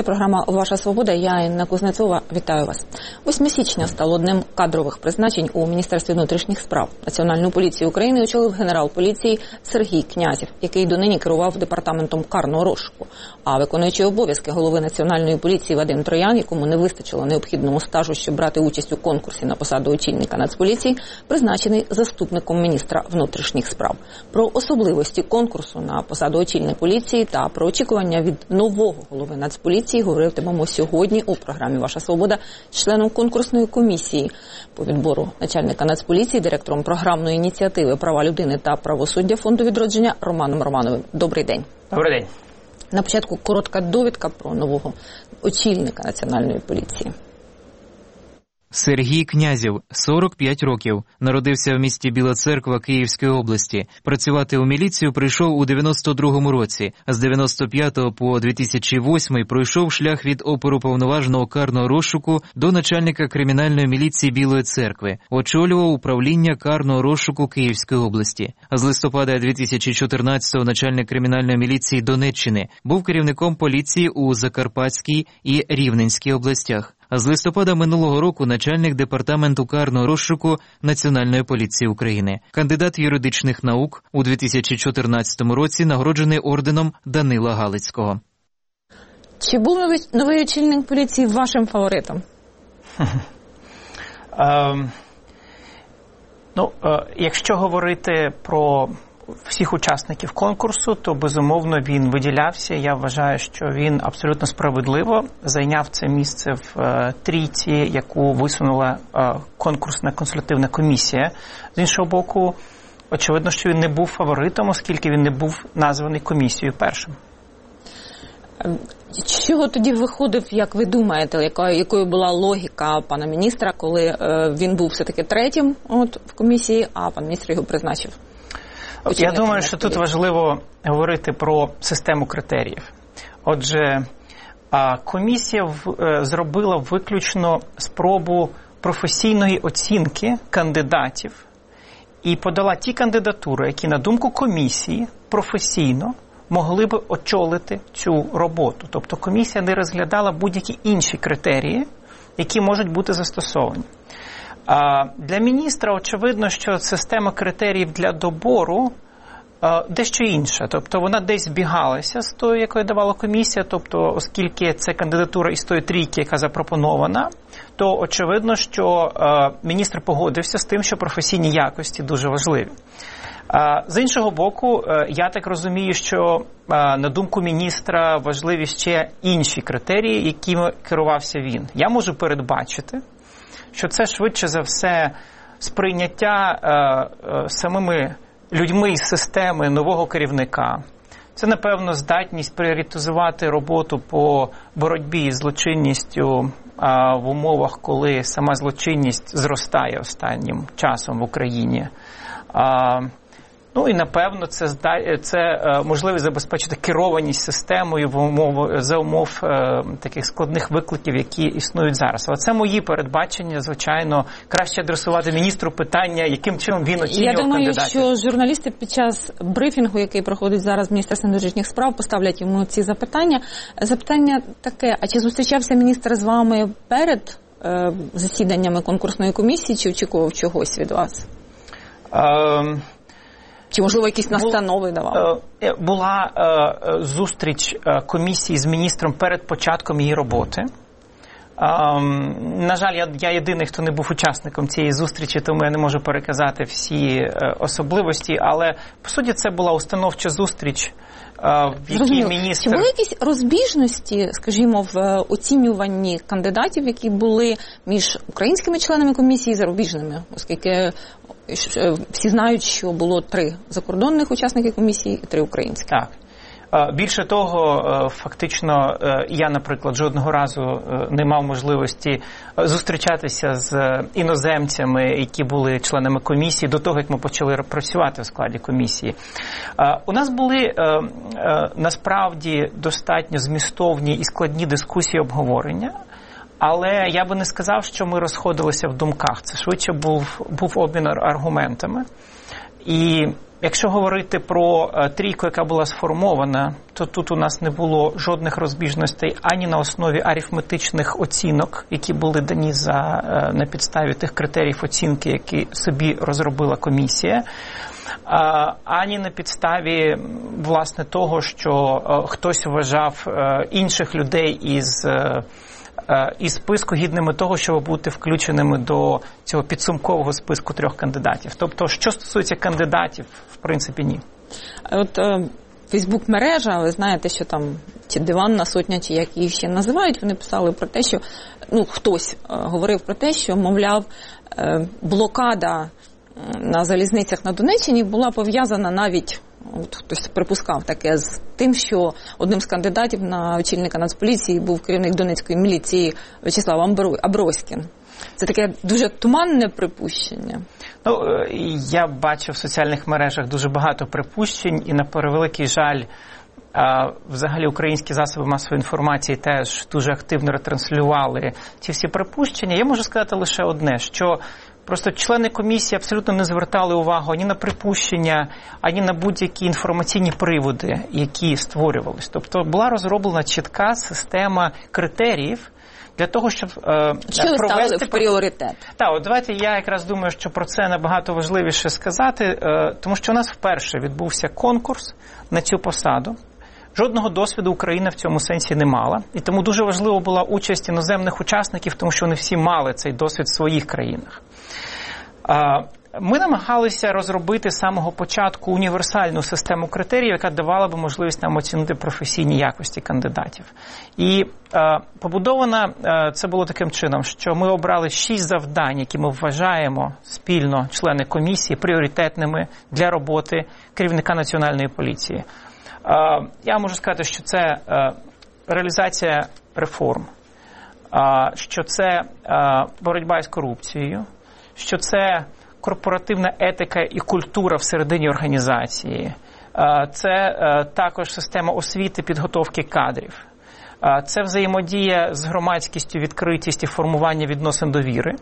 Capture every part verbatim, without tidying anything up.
Це програма «Ваша свобода». Я, Інна Кузнецова, вітаю вас. восьме січня стало днем кадрових призначень у Міністерстві внутрішніх справ. Національну поліцію України очолив генерал поліції Сергій Князєв, який донині керував департаментом карного розшуку. А виконуючий обов'язки голови Національної поліції Вадим Троян, якому не вистачило необхідного стажу, щоб брати участь у конкурсі на посаду очільника Нацполіції, призначений заступником міністра внутрішніх справ. Про особливості конкурсу на посаду очільника поліції та про очікування від нового голови Нацполіції говоритимемо сьогодні у програмі «Ваша свобода» з членом конкурсної комісії по відбору начальника Нацполіції, директором програмної ініціативи «Права людини та правосуддя» Фонду відродження Романом Романовим. Добрий день. Добрий день. На початку коротка довідка про нового очільника Національної поліції. Сергій Князєв, сорок п'ять років. Народився в місті Біла Церква Київської області. Працювати у міліцію прийшов у дев'яносто другому році. З дев'яносто п'ятого по дві тисячі восьмий пройшов шлях від оперуповноваженого карного розшуку до начальника кримінальної міліції Білої Церкви. Очолював управління карного розшуку Київської області. З листопада дві тисячі чотирнадцятого начальник кримінальної міліції Донеччини. Був керівником поліції у Закарпатській і Рівненській областях. З листопада минулого року начальник департаменту карного розшуку Національної поліції України. Кандидат юридичних наук, у дві тисячі чотирнадцятому році нагороджений орденом Данила Галицького. Чи був новий очільник поліції вашим фаворитом? Ну, якщо говорити про всіх учасників конкурсу, то, безумовно, він виділявся. Я вважаю, що він абсолютно справедливо зайняв це місце в е, трійці, яку висунула е, конкурсна консультативна комісія. З іншого боку, очевидно, що він не був фаворитом, оскільки він не був названий комісією першим. З чого тоді виходив, як ви думаєте, яка, якою була логіка пана міністра, коли е, він був все-таки третім от, в комісії, а пан міністр його призначив? Я думаю, що тут важливо говорити про систему критеріїв. Отже, комісія зробила виключно спробу професійної оцінки кандидатів і подала ті кандидатури, які, на думку комісії, професійно могли б очолити цю роботу. Тобто комісія не розглядала будь-які інші критерії, які можуть бути застосовані. Для міністра очевидно, що система критеріїв для добору дещо інша. Тобто вона десь збігалася з тою, якою давала комісія. Тобто, оскільки це кандидатура із тої трійки, яка запропонована, то очевидно, що міністр погодився з тим, що професійні якості дуже важливі. З іншого боку, я так розумію, що, на думку міністра, важливі ще інші критерії, якими керувався він. Я можу передбачити, що це швидше за все сприйняття е, е, самими людьми із системи нового керівника. Це, напевно, здатність пріоритизувати роботу по боротьбі з злочинністю е, в умовах, коли сама злочинність зростає останнім часом в Україні. Е, Ну і, напевно, це, це е, можливість забезпечити керованість системою в умов, за умов е, таких складних викликів, які існують зараз. Але це мої передбачення, звичайно, краще адресувати міністру питання, яким чином він оцінював кандидатів. Я думаю, що журналісти під час брифінгу, який проходить зараз в Міністерстві внутрішніх справ, поставлять йому ці запитання. Запитання таке, а чи зустрічався міністр з вами перед е, засіданнями конкурсної комісії, чи очікував чогось від вас? Е, Чи, можливо, якісь настанови давали? Була е, зустріч комісії з міністром перед початком її роботи. Е, на жаль, я, я єдиний, хто не був учасником цієї зустрічі, тому я не можу переказати всі е, особливості, але, по суті, це була установча зустріч, е, в якій міністр... Чи були якісь розбіжності, скажімо, в оцінюванні кандидатів, які були між українськими членами комісії і зарубіжними, оскільки всі знають, що було три закордонних учасники комісії і три українські. Так. Більше того, фактично, я, наприклад, жодного разу не мав можливості зустрічатися з іноземцями, які були членами комісії, до того, як ми почали працювати в складі комісії. У нас були, насправді, достатньо змістовні і складні дискусії, обговорення. Але я би не сказав, що ми розходилися в думках. Це швидше був, був обмін аргументами. І Якщо говорити про трійку, яка була сформована, то тут у нас не було жодних розбіжностей ані на основі арифметичних оцінок, які були дані за, на підставі тих критеріїв оцінки, які собі розробила комісія, ані на підставі, власне, того, що хтось вважав інших людей із і списку гідними того, щоб бути включеними до цього підсумкового списку трьох кандидатів. Тобто, що стосується кандидатів, в принципі, ні. От е, Фейсбук-мережа, ви знаєте, що там чи диванна сотня, чи як її ще називають, вони писали про те, що, ну, хтось е, говорив про те, що, мовляв, е, блокада на залізницях на Донеччині була пов'язана навіть, от хтось припускав таке, з тим, що одним з кандидатів на очільника Нацполіції був керівник Донецької міліції В'ячеслав Аброськін. Це таке дуже туманне припущення. Ну, я бачив в соціальних мережах дуже багато припущень, і на превеликий жаль, взагалі українські засоби масової інформації теж дуже активно ретранслювали ці всі припущення. Я можу сказати лише одне, що просто члени комісії абсолютно не звертали увагу ані на припущення, ані на будь-які інформаційні приводи, які створювались. Тобто була розроблена чітка система критеріїв для того, щоб е, що ви ставили в пріоритет? Так, от давайте я якраз думаю, що про це набагато важливіше сказати, е, тому що у нас вперше відбувся конкурс на цю посаду. Жодного досвіду Україна в цьому сенсі не мала. І тому дуже важливо була участь іноземних учасників, тому що вони всі мали цей досвід в своїх країнах. Ми намагалися розробити з самого початку універсальну систему критеріїв, яка давала б можливість нам оцінити професійні якості кандидатів. І е, побудована е, це було таким чином, що ми обрали шість завдань, які ми вважаємо спільно, члени комісії, пріоритетними для роботи керівника Національної поліції. Е, я можу сказати, що це е, реалізація реформ, е, що це е, боротьба із корупцією, що це корпоративна етика і культура всередині організації. Це також система освіти, підготовки кадрів. Це взаємодія з громадськістю, відкритість і формування відносин довіри.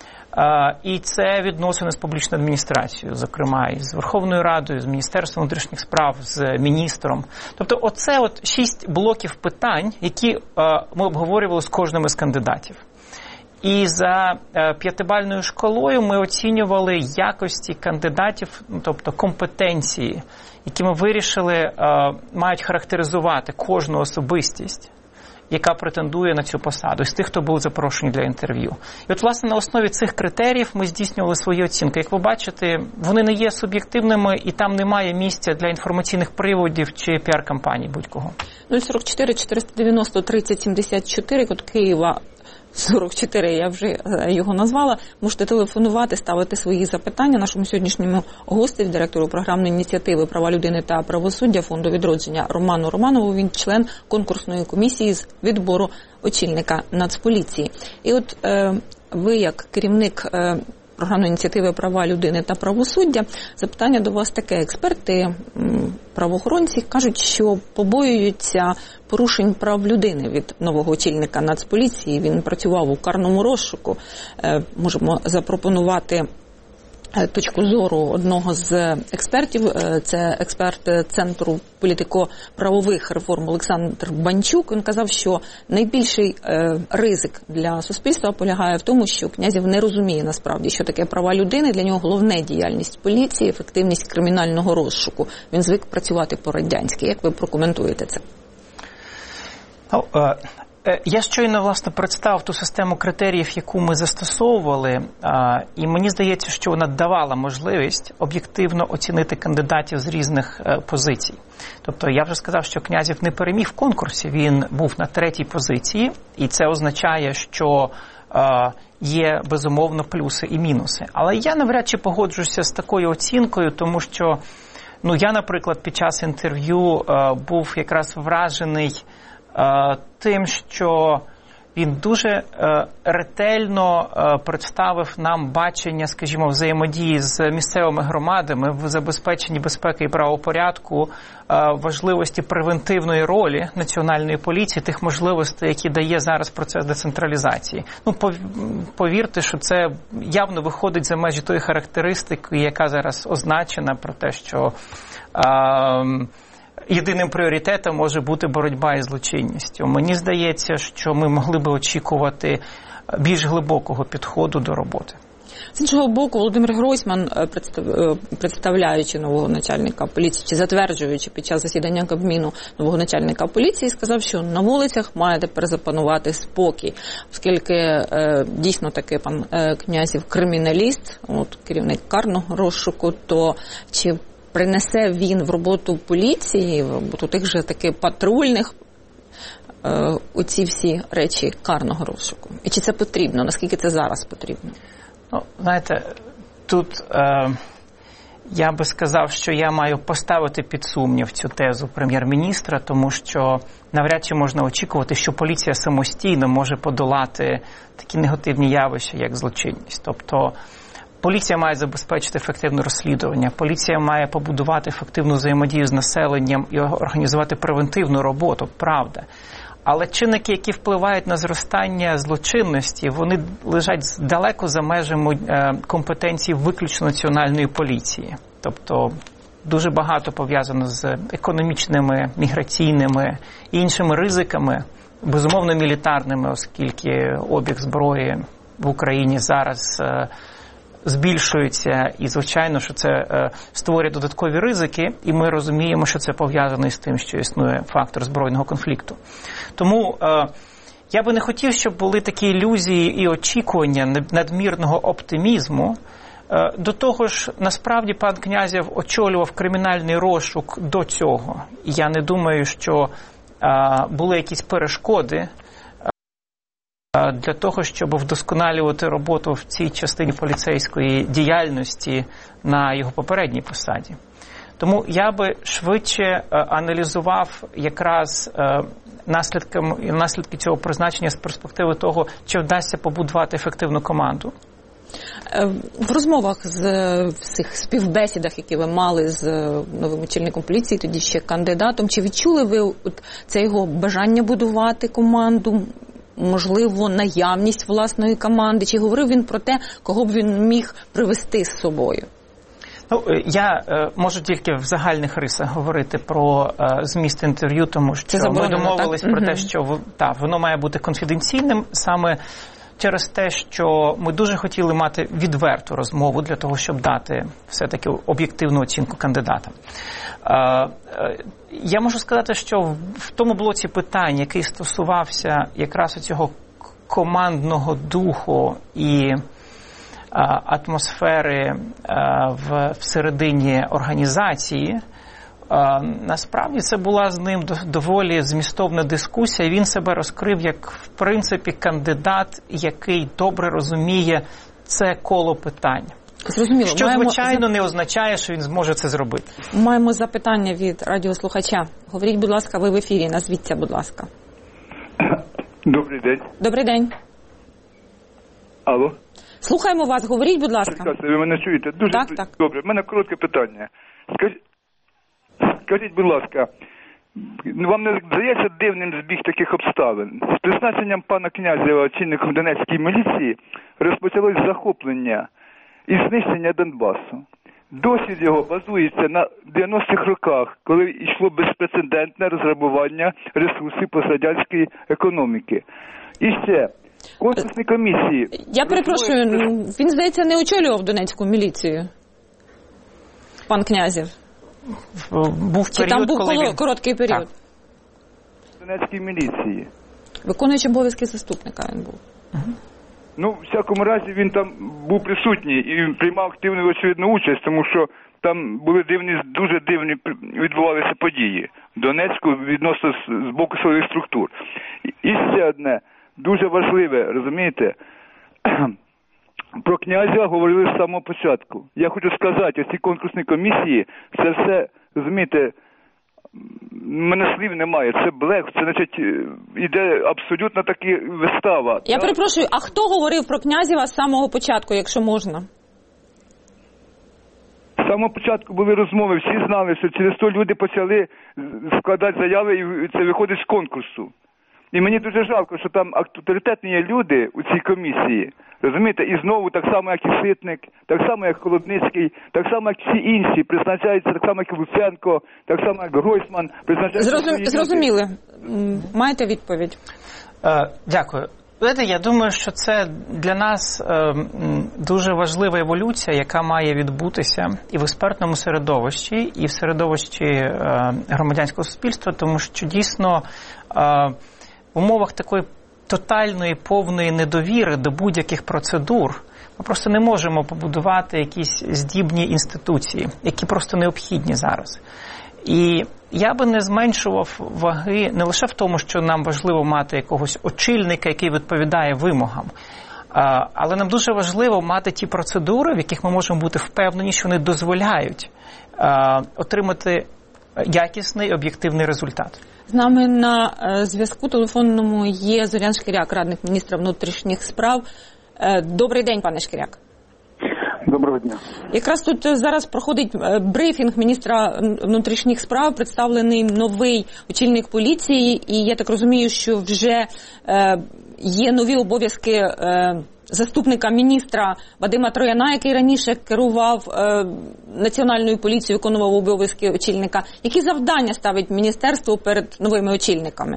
І це відносини з публічною адміністрацією, зокрема, і з Верховною Радою, з Міністерством внутрішніх справ, з міністром. Тобто оце от шість блоків питань, які ми обговорювали з кожним із кандидатів. І за п'ятибальною шкалою ми оцінювали якості кандидатів, тобто компетенції, які ми вирішили мають характеризувати кожну особистість, яка претендує на цю посаду, з тих, хто був запрошені для інтерв'ю. І от, власне, на основі цих критеріїв ми здійснювали свої оцінки. Як ви бачите, вони не є суб'єктивними, і там немає місця для інформаційних приводів чи піар-кампаній будь-кого. нуль сорок чотири чотириста дев'яносто тридцять сімдесят чотири, код Києва сорок чотири, я вже його назвала. Можете телефонувати, ставити свої запитання нашому сьогоднішньому гостю, директору програмної ініціативи «Права людини та правосуддя» Фонду відродження Роману Романову. Він член конкурсної комісії з відбору очільника Нацполіції. І от е, ви, як керівник е, програмної ініціативи «Права людини та правосуддя», запитання до вас таке. Експерти, правоохоронці кажуть, що побоюються порушень прав людини від нового очільника Нацполіції. Він працював у карному розшуку. Можемо запропонувати точку зору одного з експертів. Це експерт Центру політико-правових реформ Олександр Банчук. Він казав, що найбільший ризик для суспільства полягає в тому, що Князєв не розуміє насправді, що таке права людини. Для нього головне діяльність поліції, ефективність кримінального розшуку. Він звик працювати по-радянськи. Як ви прокоментуєте це? Я щойно, власне, представив ту систему критеріїв, яку ми застосовували, і мені здається, що вона давала можливість об'єктивно оцінити кандидатів з різних позицій. Тобто я вже сказав, що Князєв не переміг в конкурсі, він був на третій позиції, і це означає, що є, безумовно, плюси і мінуси. Але я навряд чи погоджуся з такою оцінкою, тому що, ну, я, наприклад, під час інтерв'ю був якраз вражений тим, що він дуже е, ретельно е, представив нам бачення, скажімо, взаємодії з місцевими громадами в забезпеченні безпеки і правопорядку, е, важливості превентивної ролі національної поліції, тих можливостей, які дає зараз процес децентралізації. Ну, повірте, що це явно виходить за межі тої характеристики, яка зараз означена про те, що е, єдиним пріоритетом може бути боротьба із злочинністю. Мені здається, що ми могли би очікувати більш глибокого підходу до роботи. З іншого боку, Володимир Гройсман, представляючи нового начальника поліції, чи затверджуючи під час засідання Кабміну нового начальника поліції, сказав, що на вулицях має тепер запанувати спокій, оскільки е, дійсно таки пан е, Князєв криміналіст, от, керівник карного розшуку, то чи принесе він в роботу поліції, в роботу тих же таки патрульних, е, оці всі речі карного розшуку? І чи це потрібно? Наскільки це зараз потрібно? Ну, знаєте, тут е, я би сказав, що я маю поставити під сумнів цю тезу прем'єр-міністра, тому що навряд чи можна очікувати, що поліція самостійно може подолати такі негативні явища, як злочинність. Тобто поліція має забезпечити ефективне розслідування, поліція має побудувати ефективну взаємодію з населенням і організувати превентивну роботу, правда. Але чинники, які впливають на зростання злочинності, вони лежать далеко за межами компетенції виключно національної поліції. Тобто дуже багато пов'язано з економічними, міграційними і іншими ризиками, безумовно мілітарними, оскільки обіг зброї в Україні зараз збільшується, і, звичайно, що це е, створює додаткові ризики, і ми розуміємо, що це пов'язано із тим, що існує фактор збройного конфлікту. Тому е, я би не хотів, щоб були такі ілюзії і очікування надмірного оптимізму. Е, до того ж, насправді, пан Князєв очолював кримінальний розшук до цього. І я не думаю, що е, були якісь перешкоди для того, щоб вдосконалювати роботу в цій частині поліцейської діяльності на його попередній посаді. Тому я би швидше аналізував якраз наслідки, наслідки цього призначення з перспективи того, чи вдасться побудувати ефективну команду. В розмовах з всіх співбесідах, які ви мали з новим очільником поліції, тоді ще кандидатом, чи відчули ви от це його бажання будувати команду, можливо, наявність власної команди? Чи говорив він про те, кого б він міг привести з собою? Ну, я е, можу тільки в загальних рисах говорити про е, зміст інтерв'ю, тому що ми домовились так? про угу. те, що та, воно має бути конфіденційним саме через те, що ми дуже хотіли мати відверту розмову для того, щоб дати все-таки об'єктивну оцінку кандидатам. Е, е, я можу сказати, що в, в тому блоці питань, який стосувався якраз цього командного духу і атмосфери в всередині організації, насправді це була з ним доволі змістовна дискусія. Він себе розкрив як, в принципі, кандидат, який добре розуміє це коло питань. Зрозуміло. Що, Маємо... звичайно, не означає, що він зможе це зробити. Маємо запитання від радіослухача. Говоріть, будь ласка, ви в ефірі. Назвіться, будь ласка. Добрий день. Добрий день. Алло. Слухаємо вас, говоріть, будь ласка. Ви мене чуєте? Дуже так, так. добре. У мене коротке питання. Скажіть, скажіть, будь ласка, вам не здається дивним збіг таких обставин? З призначенням пана Князєва очільником Донецької міліції розпочалось захоплення і знищення Донбасу. Досвід його базується на дев'яностих роках, коли йшло безпрецедентне розграбування ресурсів пострадянської економіки. І ще... Конкурсні комісії. Я перепрошую, він, здається, не очолював Донецьку міліцію, пан Князєв. Був Чи період, там був коли він... короткий період? В Донецькій міліції. Виконуючи обов'язки заступника він був. Угу. Ну, в всякому разі, він там був присутній і приймав активну, очевидну участь, тому що там були дивні, дуже дивні відбувалися події в Донецьку відносно з, з боку своїх структур. І ще одне. Дуже важливе, розумієте, про Князєва говорили з самого початку. Я хочу сказати, оці конкурсні комісії, це все, розумієте, У мене слів немає. Це блеф, це, значить, іде абсолютно таки вистава. Я перепрошую, а хто говорив про Князєва з самого початку, якщо можна? З самого початку були розмови, всі знали, що через то люди почали складати заяви, і це виходить з конкурсу. І мені дуже жалко, що там авторитетні є люди у цій комісії, розумієте, і знову так само, як і Ситник, так само, як Холодницький, так само, як всі інші, призначаються так само, як і Луценко, так само, як Гройсман, призначаються... Зрозум... Зрозуміли. Маєте відповідь? Е, дякую. Знаєте, я думаю, що це для нас е, дуже важлива еволюція, яка має відбутися і в експертному середовищі, і в середовищі е, громадянського суспільства, тому що дійсно е, в умовах такої тотальної, повної недовіри до будь-яких процедур ми просто не можемо побудувати якісь здібні інституції, які просто необхідні зараз. І я би не зменшував ваги не лише в тому, що нам важливо мати якогось очільника, який відповідає вимогам, але нам дуже важливо мати ті процедури, в яких ми можемо бути впевнені, що вони дозволяють отримати якісний, об'єктивний результат. З нами на зв'язку телефонному є Зорян Шкіряк, радник міністра внутрішніх справ. Добрий день, пане Шкіряк. Доброго дня. Якраз тут зараз проходить брифінг міністра внутрішніх справ, представлений новий очільник поліції, і я так розумію, що вже є нові обов'язки заступника міністра Вадима Трояна, який раніше керував Національною поліцією, виконував обов'язки очільника. Які завдання ставить міністерство перед новими очільниками?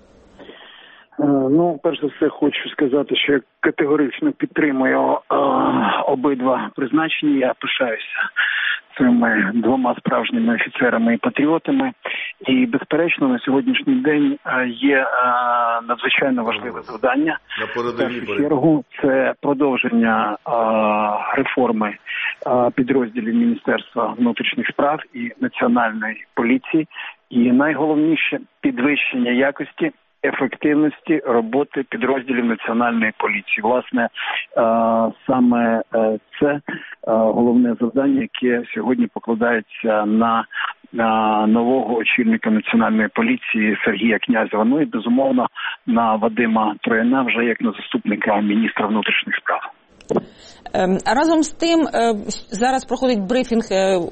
Ну, перш за все, хочу сказати, що я категорично підтримую е, обидва призначення. Я пишаюся цими двома справжніми офіцерами і патріотами. І, безперечно, на сьогоднішній день є е, надзвичайно важливе завдання. В першу чергу це продовження е, реформи е, підрозділів Міністерства внутрішніх справ і Національної поліції. І найголовніше – підвищення якості, ефективності роботи підрозділів Національної поліції. Власне, саме це головне завдання, яке сьогодні покладається на нового очільника Національної поліції Сергія Князєва. Ну і, безумовно, на Вадима Трояна вже як на заступника міністра внутрішніх справ. Разом з тим, зараз проходить брифінг,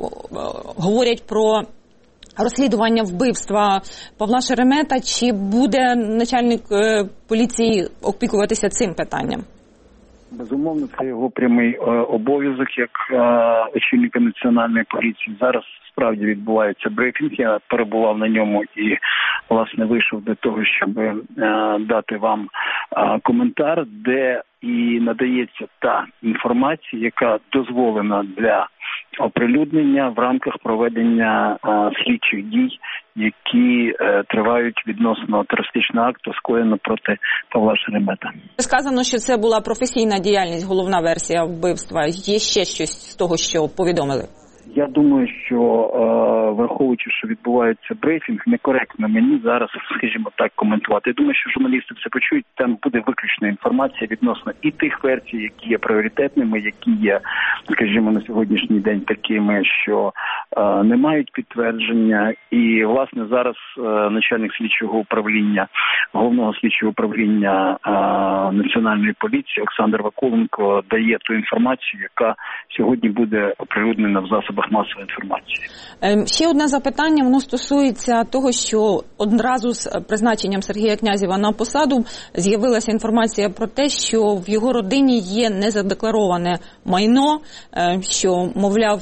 говорять про розслідування вбивства Павла Шеремета. Чи буде начальник поліції опікуватися цим питанням? Безумовно, це його прямий обов'язок як очільника Національної поліції. Зараз справді відбувається брифінг. Я перебував на ньому і, власне, вийшов для того, щоб дати вам коментар, де і надається та інформація, яка дозволена для оприлюднення в рамках проведення а, слідчих дій, які е, тривають відносно терористичного акту, скоєно проти Павла Шеремета. Сказано, що це була професійна діяльність, головна версія вбивства. Є ще щось з того, що повідомили? Я думаю, що е, враховуючи, що відбувається брифінг, некоректно мені зараз, скажімо так, коментувати. Я думаю, що журналісти все почують, там буде виключна інформація відносно і тих версій, які є пріоритетними, які є, скажімо, на сьогоднішній день такими, що е, не мають підтвердження. І, власне, зараз е, начальник слідчого управління, головного слідчого управління е, Національної поліції Олександр Вакуленко дає ту інформацію, яка сьогодні буде оприлюднена в засобах масової інформації. Ще одне запитання, воно стосується того, що одразу з призначенням Сергія Князєва на посаду з'явилася інформація про те, що в його родині є незадеклароване майно, що, мовляв,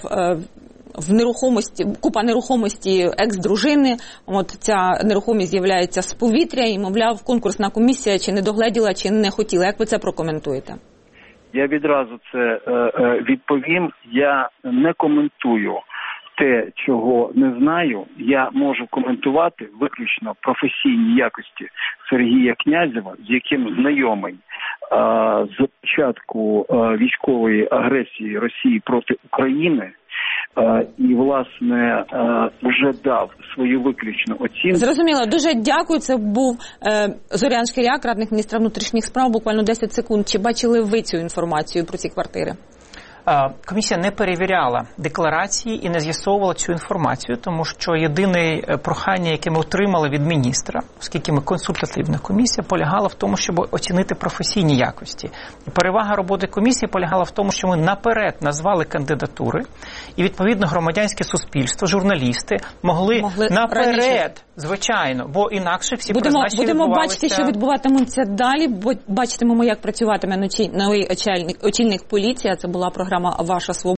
в нерухомості, купа нерухомості екс-дружини, от ця нерухомість з'являється з повітря і, мовляв, конкурсна комісія чи не догледіла, чи не хотіла. Як ви це прокоментуєте? Я відразу це е, е, відповім. Я не коментую те, чого не знаю. Я можу коментувати виключно професійні якості Сергія Князєва, з яким знайомий е, з початку е, військової агресії Росії проти України. Uh, і, власне, uh, вже дав свою виключну оцінку. Зрозуміло. Дуже дякую. Це був е, Зорян Шкіряк, радник міністра внутрішніх справ. Буквально десять секунд. Чи бачили ви цю інформацію про ці квартири? Комісія не перевіряла декларації і не з'ясовувала цю інформацію, тому що єдине прохання, яке ми отримали від міністра, оскільки ми консультативна комісія, полягало в тому, щоб оцінити професійні якості. І перевага роботи комісії полягала в тому, що ми наперед назвали кандидатури, і відповідно громадянське суспільство, журналісти могли, могли наперед, раніше. Звичайно, бо інакше всі будемо, призначення будемо відбувалися... бачити, що відбуватиметься далі, бо бачитимемо, як працюватиме новий очільник, очільник поліції. Це була програма «Ваша свобода».